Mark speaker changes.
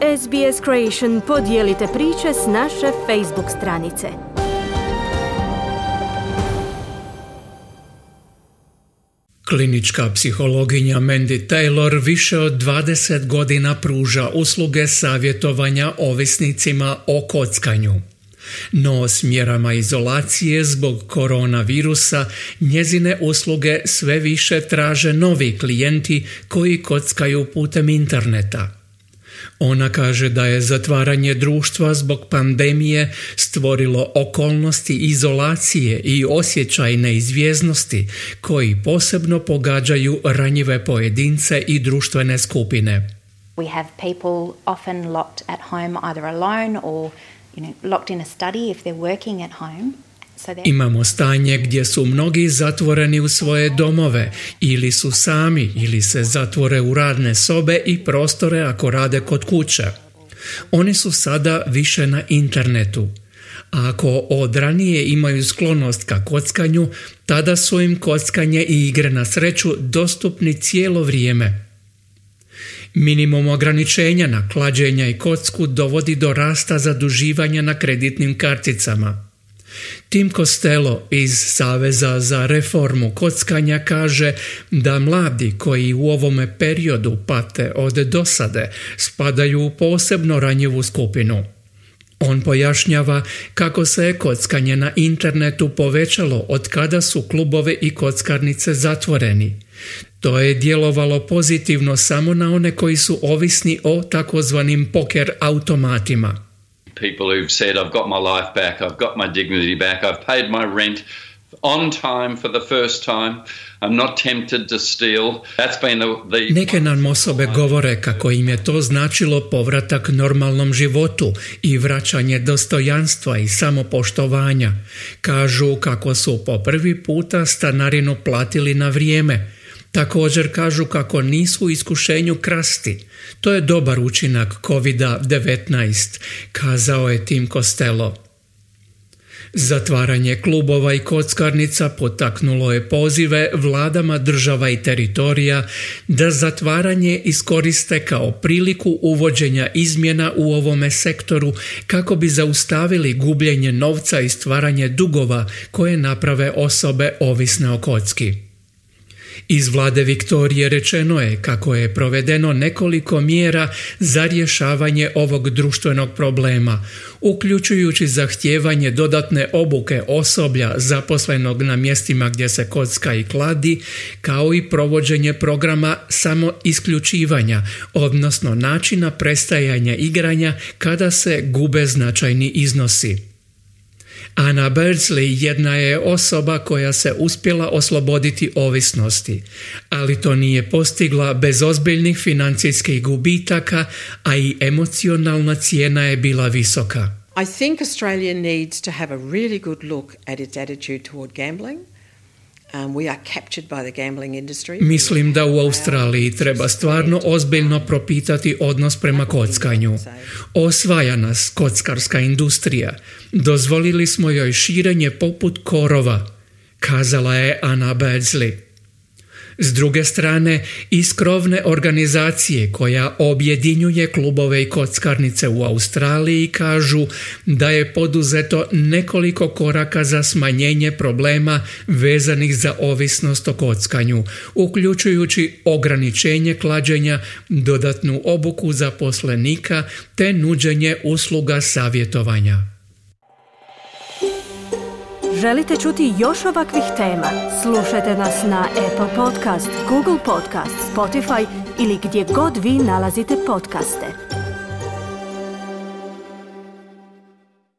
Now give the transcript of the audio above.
Speaker 1: SBS Creation podijelite priče s naše Facebook stranice.
Speaker 2: Klinička psihologinja Mandy Taylor više od 20 godina pruža usluge savjetovanja ovisnicima o kockanju. No s mjerama izolacije zbog koronavirusa njezine usluge sve više traže novi klijenti koji kockaju putem interneta. Ona kaže da je zatvaranje društva zbog pandemije stvorilo okolnosti izolacije i osjećaj neizvjesnosti koji posebno pogađaju ranjive pojedince i društvene skupine.
Speaker 3: We have people often locked at home either alone or locked in a study if they're working at home.
Speaker 2: Imamo stanje gdje su mnogi zatvoreni u svoje domove ili su sami ili se zatvore u radne sobe i prostore ako rade kod kuće. Oni su sada više na internetu. A ako od ranije imaju sklonost ka kockanju, tada su im kockanje i igre na sreću dostupni cijelo vrijeme. Minimum ograničenja na klađenja i kocku dovodi do rasta zaduživanja na kreditnim karticama. Tim Costello iz Saveza za reformu kockanja kaže da mladi koji u ovome periodu pate od dosade spadaju u posebno ranjivu skupinu. On pojašnjava kako se kockanje na internetu povećalo od kada su klubove i kockarnice zatvoreni. To je djelovalo pozitivno samo na one koji su ovisni o takozvanim poker automatima.
Speaker 4: People who've said, I've got my life back, I've got my dignity back, I've paid my rent on time for the first time, I'm not tempted to steal. That's been the...
Speaker 2: Neke nam osobe govore kako im je to značilo povratak normalnom životu i vraćanje dostojanstva i samopoštovanja. Kažu kako su po prvi puta stanarinu platili na vrijeme. Također kažu kako nisu u iskušenju krasti. To je dobar učinak COVID-19, kazao je Tim Costello. Zatvaranje klubova i kockarnica potaknulo je pozive vladama država i teritorija da zatvaranje iskoriste kao priliku uvođenja izmjena u ovome sektoru kako bi zaustavili gubljenje novca i stvaranje dugova koje naprave osobe ovisne o kocki. Iz vlade Viktorije rečeno je kako je provedeno nekoliko mjera za rješavanje ovog društvenog problema, uključujući zahtijevanje dodatne obuke osoblja zaposlenog na mjestima gdje se kocka i kladi, kao i provođenje programa samoisključivanja, odnosno načina prestajanja igranja kada se gube značajni iznosi. Anna Beardsley jedna je osoba koja se uspjela osloboditi ovisnosti, ali to nije postigla bez ozbiljnih financijskih gubitaka, a i emocionalna cijena je bila visoka.
Speaker 5: I think Australia needs to have a really good look at its attitude toward gambling. We are captured by the gambling industry.
Speaker 2: Mislim da u Australiji treba stvarno ozbiljno propitati odnos prema kockanju. Osvaja nas kockarska industrija. Dozvolili smo joj širenje poput korova, kazala je Anna Beardsley. S druge strane, iz krovne organizacije koja objedinjuje klubove i kockarnice u Australiji kažu da je poduzeto nekoliko koraka za smanjenje problema vezanih za ovisnost o kockanju, uključujući ograničenje klađenja, dodatnu obuku zaposlenika te nuđenje usluga savjetovanja.
Speaker 1: Želite čuti još ovakvih tema? Slušajte nas na Apple Podcast, Google Podcast, Spotify ili gdje god vi nalazite podcaste.